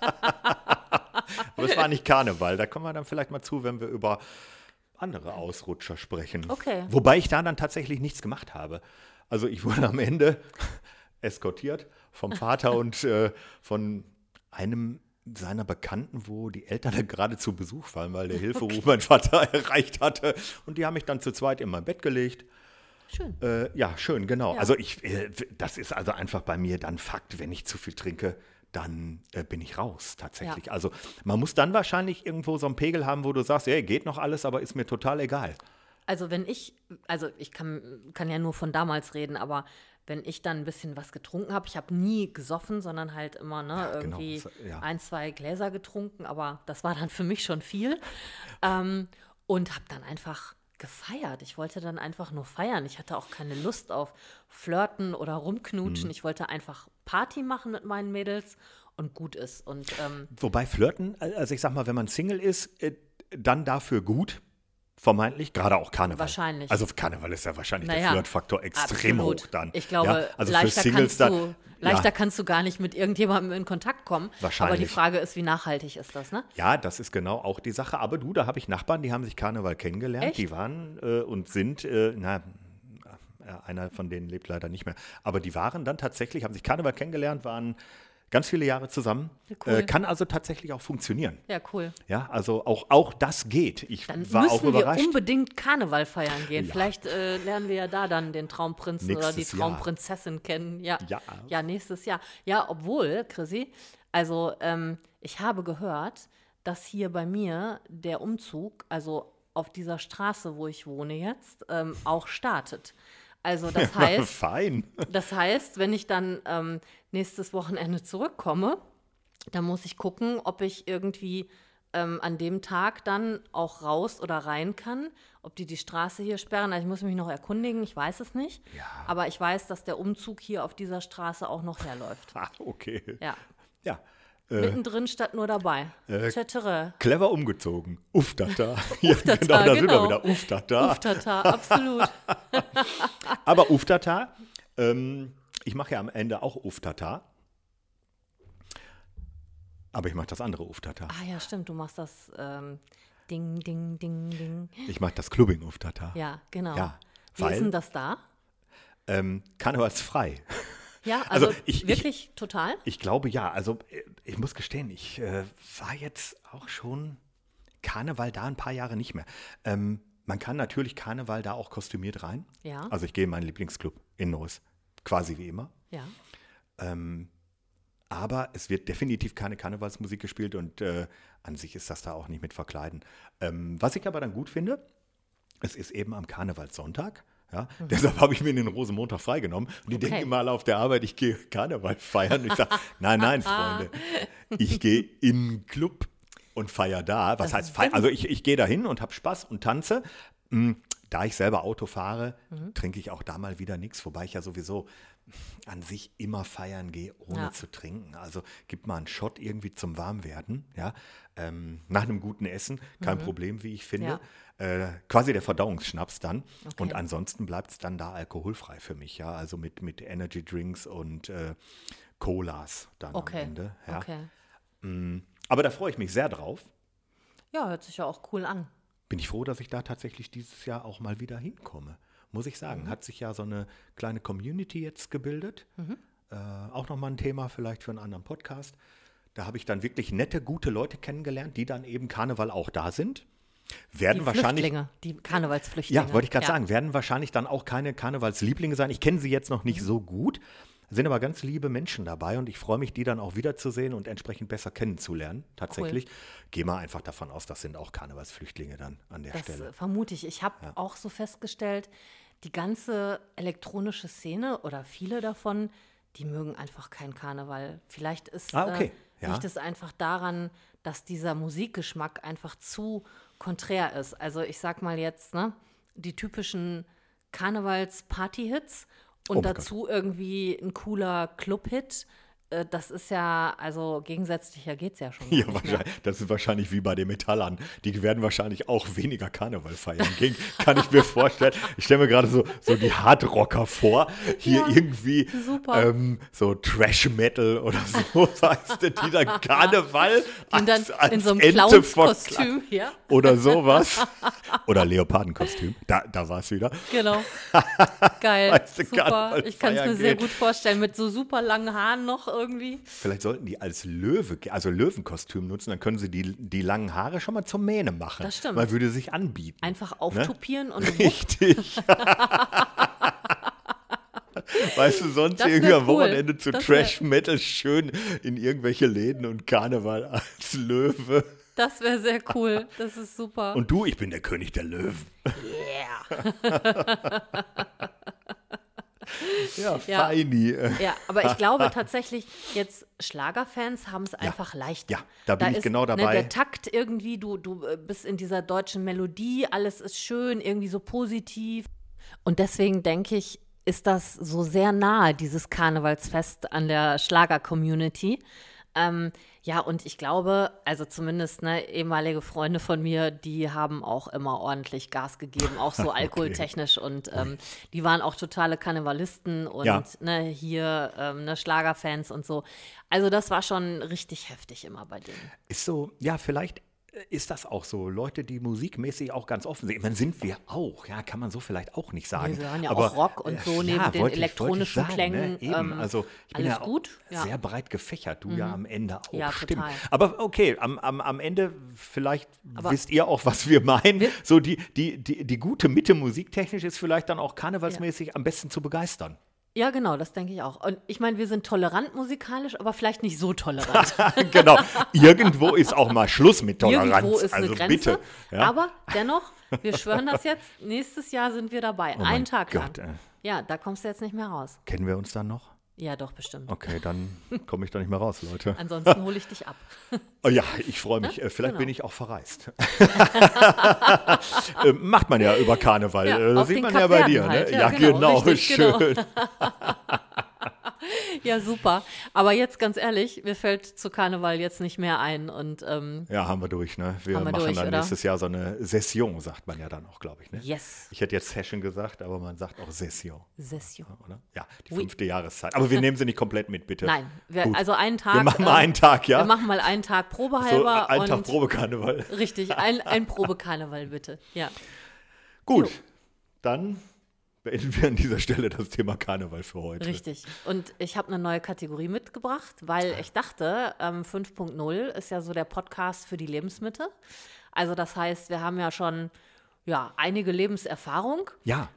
Aber es war nicht Karneval. Da kommen wir dann vielleicht mal zu, wenn wir über andere Ausrutscher sprechen. Okay. Wobei ich da dann tatsächlich nichts gemacht habe. Also ich wurde am Ende eskortiert vom Vater und von einem seiner Bekannten, wo die Eltern da gerade zu Besuch waren, weil der Hilferuf mein Vater erreicht hatte. Und die haben mich dann zu zweit in mein Bett gelegt. Schön. Ja, schön, genau. Ja. Also das ist also einfach bei mir dann Fakt, wenn ich zu viel trinke, dann bin ich raus tatsächlich. Ja. Also man muss dann wahrscheinlich irgendwo so einen Pegel haben, wo du sagst, hey, geht noch alles, aber ist mir total egal. Also ich kann ja nur von damals reden, aber wenn ich dann ein bisschen was getrunken habe, ich habe nie gesoffen, sondern halt immer irgendwie ja. 1, 2 Gläser getrunken, aber das war dann für mich schon viel. Und habe dann einfach gefeiert. Ich wollte dann einfach nur feiern. Ich hatte auch keine Lust auf Flirten oder rumknutschen. Ich wollte einfach Party machen mit meinen Mädels und gut ist. Und Wobei Flirten, also ich sag mal, wenn man Single ist, dann dafür gut. Vermeintlich, gerade auch Karneval. Wahrscheinlich. Also Karneval ist ja wahrscheinlich Naja, der Flirtfaktor extrem absolut. hoch dann. Ich glaube, ja, also leichter, für Singles leichter kannst du gar nicht mit irgendjemandem in Kontakt kommen. Wahrscheinlich. Aber die Frage ist, wie nachhaltig ist das, ne? Ja, das ist genau auch die Sache. Aber du, da habe ich Nachbarn, die haben sich Karneval kennengelernt. Echt? Die waren und sind, einer von denen lebt leider nicht mehr. Aber die waren dann tatsächlich, haben sich Karneval kennengelernt, waren ganz viele Jahre zusammen. Cool. Kann also tatsächlich auch funktionieren. Ja, cool. Ja, also auch das geht. Ich Dann war auch müssen wir überrascht. unbedingt Karneval feiern gehen. Ja. Vielleicht lernen wir ja da dann den Traumprinzen oder die Nächstes Jahr. Traumprinzessin kennen. Ja. Ja. Ja, nächstes Jahr. Ja, obwohl, Chrissy, also ich habe gehört, dass hier bei mir der Umzug, also auf dieser Straße, wo ich wohne jetzt, auch startet. Also das heißt, Fein. Das heißt, wenn ich dann nächstes Wochenende zurückkomme, dann muss ich gucken, ob ich irgendwie an dem Tag dann auch raus oder rein kann, ob die Straße hier sperren. Also ich muss mich noch erkundigen, ich weiß es nicht. Ja. Aber ich weiß, dass der Umzug hier auf dieser Straße auch noch herläuft. Ah, okay. Ja, Ja. mittendrin statt nur dabei. Tschettere. Clever umgezogen. Uftata. Ja, Uftata, genau, da sind wir genau. wieder. Uftata. Uftata, absolut. Aber Uftata, ich mache ja am Ende auch Uftata. Aber ich mache das andere Uftata. Ah ja, stimmt, du machst das Ding, Ding, Ding, Ding. Ich mache das Clubbing Uftata. Ja, genau. Ja, Wie ist weil denn das da? Karnevalsfrei. Ja, also ich- wirklich total? Ich glaube ja. Also ich muss gestehen, ich war jetzt auch schon Karneval da ein paar Jahre nicht mehr. Man kann natürlich Karneval da auch kostümiert rein. Ja. Also ich gehe in meinen Lieblingsclub in Neuss. Quasi wie immer. Ja. Aber es wird definitiv keine Karnevalsmusik gespielt und an sich ist das da auch nicht mit verkleiden. Was ich aber dann gut finde, es ist eben am Karnevalssonntag. Ja? Deshalb habe ich mir den Rosenmontag freigenommen. Und die denken immer alle auf der Arbeit, ich gehe Karneval feiern. Und ich sage, nein, Freunde, ich gehe in den Club und feiere da. Was heißt feiern? Also ich gehe da hin und habe Spaß und tanze. Da ich selber Auto fahre, trinke ich auch da mal wieder nichts, wobei ich ja sowieso an sich immer feiern gehe, ohne zu trinken. Also gib mal einen Shot irgendwie zum Warmwerden, ja. Nach einem guten Essen, kein Problem, wie ich finde. Quasi der Verdauungsschnaps dann. Okay. Und ansonsten bleibt es dann da alkoholfrei für mich, ja. Also mit Energy Drinks und Colas dann am Ende. Ja. Okay. Aber da freue ich mich sehr drauf. Ja, hört sich ja auch cool an. Bin ich froh, dass ich da tatsächlich dieses Jahr auch mal wieder hinkomme. Muss ich sagen. Hat sich ja so eine kleine Community jetzt gebildet. Auch nochmal ein Thema vielleicht für einen anderen Podcast. Da habe ich dann wirklich nette, gute Leute kennengelernt, die dann eben Karneval auch da sind. Werden Die wahrscheinlich, Flüchtlinge, die Karnevalsflüchtlinge. ja, wollte ich gerade sagen, werden wahrscheinlich dann auch keine Karnevalslieblinge sein. Ich kenne sie jetzt noch nicht so gut, sind aber ganz liebe Menschen dabei und ich freue mich, die dann auch wiederzusehen und entsprechend besser kennenzulernen. Tatsächlich. Gehe mal einfach davon aus, das sind auch Karnevalsflüchtlinge dann an der Das Stelle. vermute ich. Ich habe auch so festgestellt, die ganze elektronische Szene oder viele davon, die mögen einfach keinen Karneval. Vielleicht ist, okay. Ja. liegt es einfach daran, dass dieser Musikgeschmack einfach zu konträr ist. Also ich sag mal jetzt, ne, die typischen Karnevals-Party-Hits und Oh mein dazu irgendwie ein cooler Club-Hit. Das ist ja, also gegensätzlicher geht es ja schon. Ja, gar nicht mehr. wahrscheinlich, das ist wahrscheinlich wie bei den Metallern. Die werden wahrscheinlich auch weniger Karneval feiern gehen, kann ich mir vorstellen. Ich stelle mir gerade so die Hardrocker vor, hier Ja, irgendwie super. so Trash-Metal oder so, weißt du, die dann Karneval Und dann als in so einem Ente Clownskostüm, ja, oder sowas. Oder Leopardenkostüm, da war es wieder. genau. Geil, Weißt du, super. Karneval Ich kann es mir feiern sehr geht. gut vorstellen, mit so super langen Haaren noch irgendwie. Vielleicht sollten die als Löwe, also Löwenkostüm nutzen, dann können sie die langen Haare schon mal zur Mähne machen. Das stimmt. Man würde sich anbieten. Einfach auftupieren und wupp, Richtig. Weißt du, sonst Das wär irgendwie am cool. Wochenende zu Das wär- Trash-Metal schön in irgendwelche Läden und Karneval als Löwe. das wäre sehr cool. Das ist super. Und du, ich bin der König der Löwen. Yeah. Ja, Ja. feini. Ja, aber ich glaube tatsächlich, jetzt Schlagerfans haben es einfach leichter. Ja, da bin ich genau Ne, dabei. der Takt irgendwie, du bist in dieser deutschen Melodie, alles ist schön, irgendwie so positiv. Und deswegen denke ich, ist das so sehr nahe, dieses Karnevalsfest an der Schlager-Community. Ja, und ich glaube, also zumindest ehemalige Freunde von mir, die haben auch immer ordentlich Gas gegeben, auch so alkoholtechnisch. Und die waren auch totale Karnevalisten und Ja. hier Schlagerfans und so. Also das war schon richtig heftig immer bei denen. Ist so, ja, vielleicht ist das auch so. Leute, die musikmäßig auch ganz offen sind. Ich meine, sind wir auch, ja, kann man so vielleicht auch nicht sagen. Nee, wir hören ja Aber, auch Rock und so neben den elektronischen sagen, Klängen, Ne? Eben, also ich bin alles ja auch gut, ja. sehr breit gefächert. Du ja am Ende auch. Ja, Stimmt. total. Aber okay, am Ende, vielleicht Aber wisst ihr auch, was wir meinen. So die gute Mitte musiktechnisch ist vielleicht dann auch karnevalsmäßig am besten zu begeistern. Ja, genau, das denke ich auch. Und ich meine, wir sind tolerant musikalisch, aber vielleicht nicht so tolerant. Genau. Irgendwo ist auch mal Schluss mit Toleranz. Irgendwo ist also eine Grenze. bitte. Ja? Aber dennoch, wir schwören das jetzt, nächstes Jahr sind wir dabei. Oh mein Einen Tag Gott, lang. Ja, da kommst du jetzt nicht mehr raus. Kennen wir uns dann noch? Ja, doch, bestimmt. Okay, dann komme ich da nicht mehr raus, Leute. Ansonsten hole ich dich ab. Oh ja, ich freue mich. Vielleicht Genau. bin ich auch verreist. Macht man ja über Karneval. Ja, Das auf sieht den man ja bei dir. Kapverden halt. Ne? Ja, Ja, genau, genau. richtig, Schön. genau. Ja, super. Aber jetzt ganz ehrlich, mir fällt zu Karneval jetzt nicht mehr ein. Und Ja, haben wir durch. Ne? Wir Haben wir machen durch, dann oder? nächstes Jahr so eine Session, sagt man ja dann auch, glaube ich. Ne? yes, Ich hätte jetzt Session gesagt, aber man sagt auch Session. Session. Oder? Ja, die Oui. 5. Jahreszeit. Aber wir nehmen sie nicht komplett mit, bitte. Nein, Gut. also einen Tag. Wir machen mal einen Tag, ja? Wir machen mal einen Tag So, probehalber. einen Tag und Probekarneval. Richtig, ein Probekarneval bitte. Ja. Gut, Jo. dann beenden wir an dieser Stelle das Thema Karneval für heute. Richtig. Und ich habe eine neue Kategorie mitgebracht, weil ich dachte, 5.0 ist ja so der Podcast für die Lebensmitte. Also das heißt, wir haben ja schon einige Lebenserfahrung. Ja,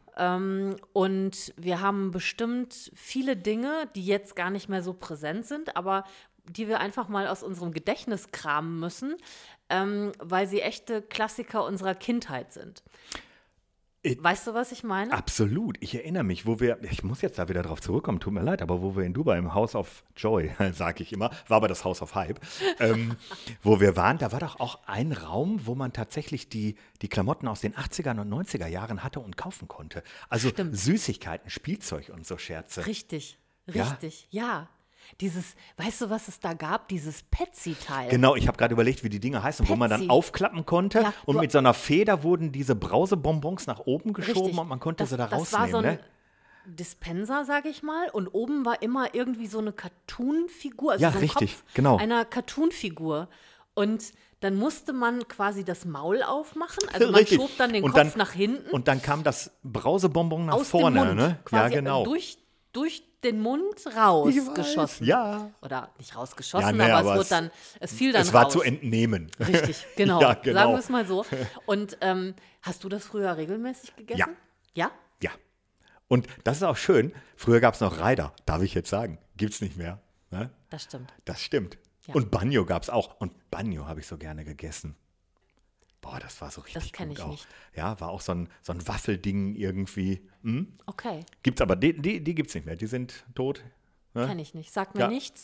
Und wir haben bestimmt viele Dinge, die jetzt gar nicht mehr so präsent sind, aber die wir einfach mal aus unserem Gedächtnis kramen müssen, weil sie echte Klassiker unserer Kindheit sind. Weißt du, was ich meine? absolut. Ich erinnere mich, ich muss jetzt da wieder drauf zurückkommen, tut mir leid, aber wo wir in Dubai im House of Joy, sage ich immer, war aber das House of Hype, wo wir waren, da war doch auch ein Raum, wo man tatsächlich die Klamotten aus den 80er und 90er Jahren hatte und kaufen konnte. Also Stimmt. Süßigkeiten, Spielzeug und so Scherze. Richtig, Ja? richtig, ja. Weißt du, was es da gab? Dieses Petsy-Teil. Genau, ich habe gerade überlegt, wie die Dinge heißen, wo man dann Petsy. aufklappen konnte Ja, und du- mit so einer Feder wurden diese Brausebonbons nach oben geschoben Richtig. und man konnte sie da Das war rausnehmen. so ein Ne? Dispenser, sage ich mal, und oben war immer irgendwie so eine Cartoon-Figur, also Ja, so ein richtig, Kopf genau. einer Cartoon-Figur. Und dann musste man quasi das Maul aufmachen, also man Richtig. schob dann den Und Kopf dann- nach hinten, Und dann kam das Brausebonbon nach aus vorne. dem Mund, Ne? quasi Ja, genau. durch den Mund Ich weiß, rausgeschossen. Ja. Oder nicht rausgeschossen, Ja, nee, aber aber es fiel dann Es war raus. zu entnehmen. Richtig, genau. Ja, genau. Sagen wir es mal so. Und hast du das früher regelmäßig gegessen? Ja? Ja. Und das ist auch schön. Früher gab es noch Reider, darf ich jetzt sagen. Gibt es nicht mehr. Ne? Das stimmt. Das stimmt. Ja. Und Banjo gab es auch. Und Banjo habe ich so gerne gegessen. Boah, das war so richtig Das kenn gut ich auch. nicht. Ja, war auch so ein Waffelding irgendwie. Okay, Gibt's aber, die gibt es nicht mehr. Die sind tot. Ne? kenne ich nicht. Sagt mir Ja. nichts.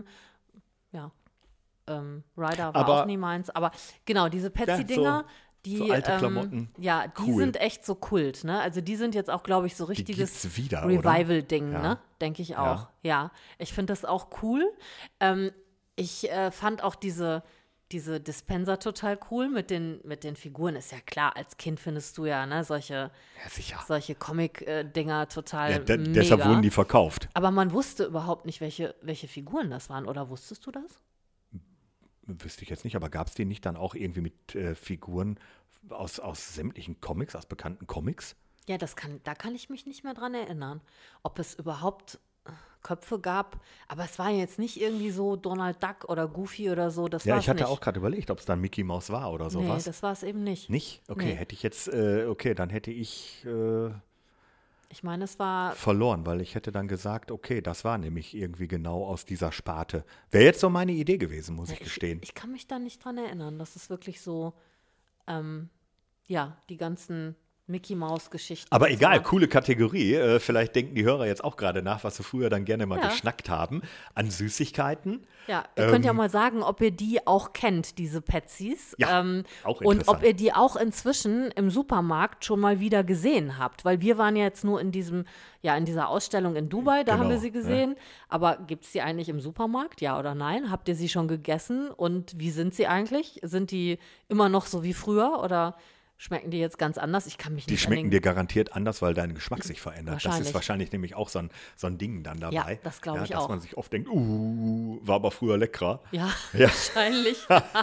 Rider war Aber- auch nie meins. Aber genau, diese Petsy-Dinger, die, so alte Klamotten. ja, die Cool. sind echt so Kult. Ne? Also die sind jetzt auch, glaube ich, so richtiges gibt's wieder, oder? Revival-Ding, Ja. ne? Denke ich auch. Ja, ich finde das auch cool. Ich fand auch diese Dispenser total cool mit den Figuren. Ist ja klar, als Kind findest du ja, ne, solche Ja, sicher. Comic-Dinger total Ja, mega. deshalb wurden die verkauft. Aber man wusste überhaupt nicht, welche Figuren das waren. Oder wusstest du das? Wüsste ich jetzt nicht, aber gab es die nicht dann auch irgendwie mit Figuren aus sämtlichen Comics, aus bekannten Comics? Ja, da kann ich mich nicht mehr dran erinnern, ob es überhaupt Köpfe gab. Aber es war jetzt nicht irgendwie so Donald Duck oder Goofy oder so. Das Ja, war ich es hatte nicht. auch gerade überlegt, ob es dann Mickey Mouse war oder sowas. Nee, das war es eben nicht. Nicht? Okay, Nee. hätte ich jetzt, dann hätte ich Ich meine, es war verloren, weil ich hätte dann gesagt, okay, das war nämlich irgendwie genau aus dieser Sparte. Wäre jetzt so meine Idee gewesen, muss ich gestehen. Ich kann mich da nicht dran erinnern. Das ist wirklich so, die ganzen Mickey-Maus-Geschichten. Aber und egal, so. coole Kategorie. Vielleicht denken die Hörer jetzt auch gerade nach, was sie früher dann gerne mal Ja. geschnackt haben an Süßigkeiten. Ja, ihr könnt ja mal sagen, ob ihr die auch kennt, diese Petsys. Ja, auch und interessant. ob ihr die auch inzwischen im Supermarkt schon mal wieder gesehen habt. Weil wir waren ja jetzt nur in dieser Ausstellung in Dubai, da haben wir Genau, sie gesehen. Aber gibt es die eigentlich im Supermarkt, ja oder nein? Habt ihr sie schon gegessen? Und wie sind sie eigentlich? Sind die immer noch so wie früher oder schmecken die jetzt ganz anders? Ich kann mich Die nicht schmecken dir garantiert anders, weil dein Geschmack sich verändert. Das ist Wahrscheinlich. wahrscheinlich nämlich auch so ein Ding dann dabei. Ja, das glaube ich dass auch. man sich oft denkt, war aber früher leckerer. Ja, Ja. wahrscheinlich.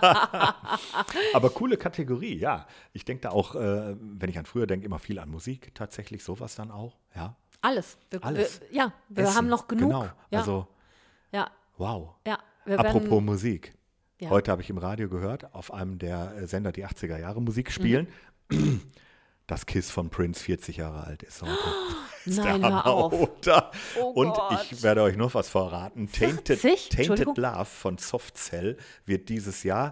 Aber coole Kategorie, ja. Ich denke da auch, wenn ich an früher denke, immer viel an Musik. Tatsächlich sowas dann auch, ja. Alles. Alles. Wir Essen, haben noch genug. Genau, Ja, also ja, wow. ja. Wir Apropos werden, Musik. Ja. Heute habe ich im Radio gehört, auf einem der Sender, die 80er Jahre Musik spielen, dass Kiss von Prince 40 Jahre alt ist heute. Ist der Nein, hör Hammer, auf. oder? Oh Und Gott. ich werde euch noch was verraten. 40? Tainted Entschuldigung? Love von Soft Cell wird dieses Jahr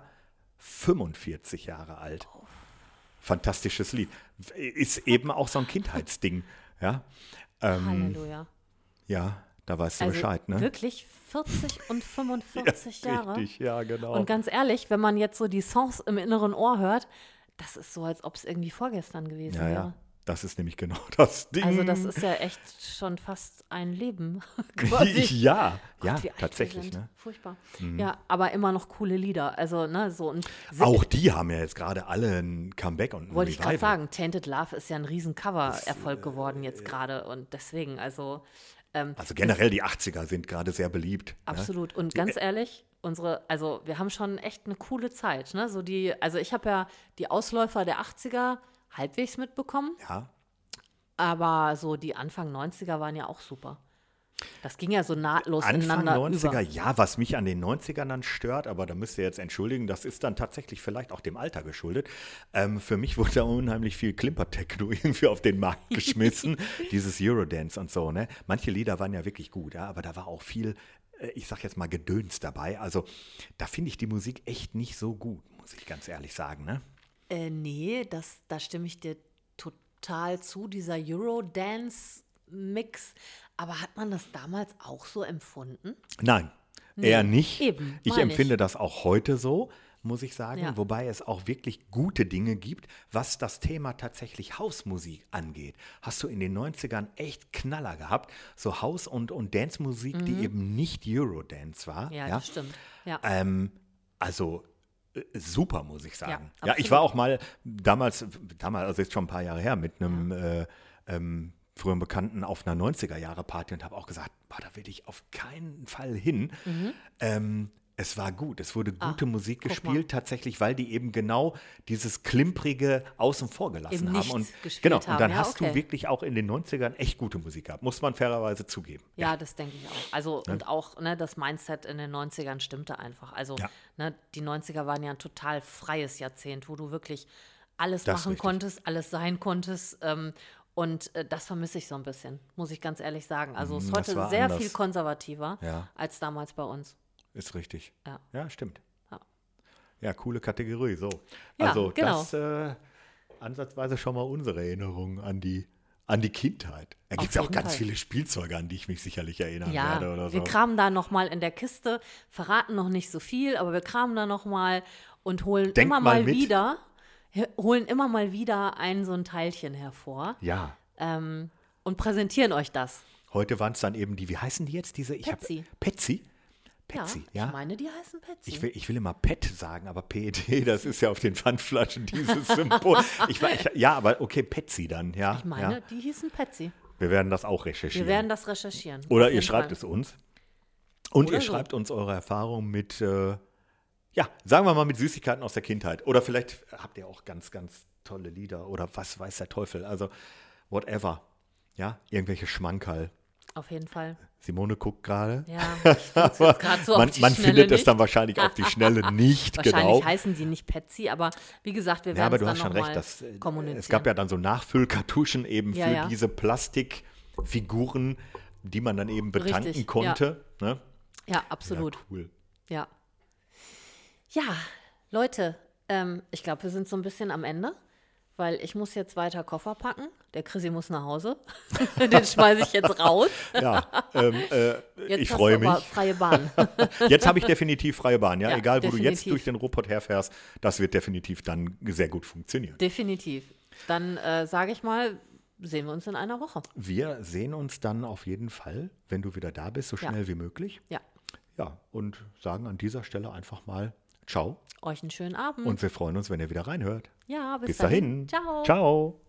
45 Jahre alt. Fantastisches Lied. Ist eben auch so ein Kindheitsding. Ja, Halleluja. ja, da weißt du Also Bescheid, ne? wirklich 40 und 45 Jahre. Richtig, ja, genau. Und ganz ehrlich, wenn man jetzt so die Songs im inneren Ohr hört, das ist so, als ob es irgendwie vorgestern gewesen ja, wäre. ja, das ist nämlich genau das Ding. Also das ist ja echt schon fast ein Leben. quasi. ja, Gott, ja, wie alt wir tatsächlich. sind. Ne? Furchtbar. Ja, aber immer noch coole Lieder. Also, ne, so und Auch die haben ja jetzt gerade alle ein Comeback und ein wollte ich gerade Revival. sagen, Tainted Love ist ja ein riesen Cover-Erfolg geworden jetzt gerade und deswegen, also Also generell die 80er sind gerade sehr beliebt. absolut. Und ganz ehrlich, also wir haben schon echt eine coole Zeit, ne? Also ich habe ja die Ausläufer der 80er halbwegs mitbekommen, Ja, aber so die Anfang 90er waren ja auch super. Das ging ja so nahtlos Anfang ineinander 90er, über. ja, was mich an den 90ern dann stört, aber da müsst ihr jetzt entschuldigen, das ist dann tatsächlich vielleicht auch dem Alter geschuldet. Für mich wurde da unheimlich viel Klimper-Techno irgendwie auf den Markt geschmissen, dieses Eurodance und so, ne? Manche Lieder waren ja wirklich gut, ja, aber da war auch viel, ich sag jetzt mal, Gedöns dabei. Also da finde ich die Musik echt nicht so gut, muss ich ganz ehrlich sagen, ne? Nee, da stimme ich dir total zu, dieser Eurodance-Mix. Aber hat man das damals auch so empfunden? Nein, eher nicht. eben, Ich meine empfinde ich. das auch heute so, muss ich sagen, Ja. wobei es auch wirklich gute Dinge gibt, was das Thema tatsächlich Hausmusik angeht. Hast du in den 90ern echt Knaller gehabt, so Haus- und Dance-Musik, die eben nicht Eurodance war. Mhm. Ja, das stimmt. Ja. Also super, muss ich sagen. Ja, Ja, ich absolut. war auch mal damals, also jetzt schon ein paar Jahre her, mit einem früheren Bekannten auf einer 90er-Jahre-Party und habe auch gesagt, boah, da will ich auf keinen Fall hin. Es war gut, es wurde gute Musik guck gespielt, mal. tatsächlich, weil die eben genau dieses Klimprige außen vor gelassen Eben haben. nichts Und gespielt genau, und dann haben. Ja, hast okay. du wirklich auch in den 90ern echt gute Musik gehabt, muss man fairerweise zugeben. Ja, das denke ich auch. Also, und auch, ne, das Mindset in den 90ern stimmte einfach. Also, Ja. ne, die 90er waren ja ein total freies Jahrzehnt, wo du wirklich alles Das ist machen richtig. konntest, alles sein konntest. Und das vermisse ich so ein bisschen, muss ich ganz ehrlich sagen. Also, es ist Das heute war sehr anders. viel konservativer Ja. als damals bei uns. Ist richtig. Ja. Ja, stimmt. Ja. Ja, coole Kategorie, so. Ja, Also genau. das ansatzweise schon mal unsere Erinnerung an die Kindheit. Da Auf gibt es ja auch jeden ganz Fall. viele Spielzeuge, an die ich mich sicherlich erinnern Ja, werde oder so. wir kramen da noch mal in der Kiste, verraten noch nicht so viel, aber wir kramen da noch mal und holen Denkt immer mal mal mit. wieder so ein Teilchen hervor Ja, und präsentieren euch das. heute waren es dann eben die, wie heißen die jetzt? Petsy. Petsy? Petsy, ja. Ich meine, die heißen Petsy. Ich will immer PET sagen, aber PET, das ist ja auf den Pfandflaschen dieses Symbol. Ja, aber okay, Petsy dann, ja. Ich meine, ja. die hießen Petsy. Wir werden das auch recherchieren. Wir werden das recherchieren. Oder auf ihr jeden schreibt Fall. es uns. Und Oder ihr so. schreibt uns eure Erfahrungen mit, ja, sagen wir mal mit Süßigkeiten aus der Kindheit. Oder vielleicht habt ihr auch ganz, ganz tolle Lieder oder was weiß der Teufel. Also, whatever. Ja, irgendwelche Schmankerl. Auf jeden Fall. Simone guckt gerade. Ja, ich find's jetzt gerade so auf die Man Schnelle findet es nicht. dann wahrscheinlich auf die Schnelle nicht, Wahrscheinlich genau. heißen sie nicht Petsy, aber wie gesagt, wir Ja, werden aber es du dann hast schon nochmal recht. kommunizieren. Es gab ja dann so Nachfüllkartuschen eben Ja, für ja. diese Plastikfiguren, die man dann eben betanken Richtig, konnte. Ne? Ja, absolut. Ja, cool. Ja. Ja, Leute, ich glaube, wir sind so ein bisschen am Ende weil ich muss jetzt weiter Koffer packen. Der Chrissy muss nach Hause. Den schmeiße ich jetzt raus. Ja, Jetzt ich hast freue du aber mich. freie Bahn. Jetzt habe ich definitiv freie Bahn. Ja, Ja, egal, wo du jetzt definitiv. durch den Ruhrpott herfährst, das wird definitiv dann sehr gut funktionieren. Definitiv. Dann sage ich mal, sehen wir uns in einer Woche. Wir sehen uns dann auf jeden Fall, wenn du wieder da bist, so Ja. schnell wie möglich. Ja, Ja, und sagen an dieser Stelle einfach mal Ciao. euch einen schönen Abend. Und wir freuen uns, wenn ihr wieder reinhört. ja, Bis dahin. Ciao. Ciao.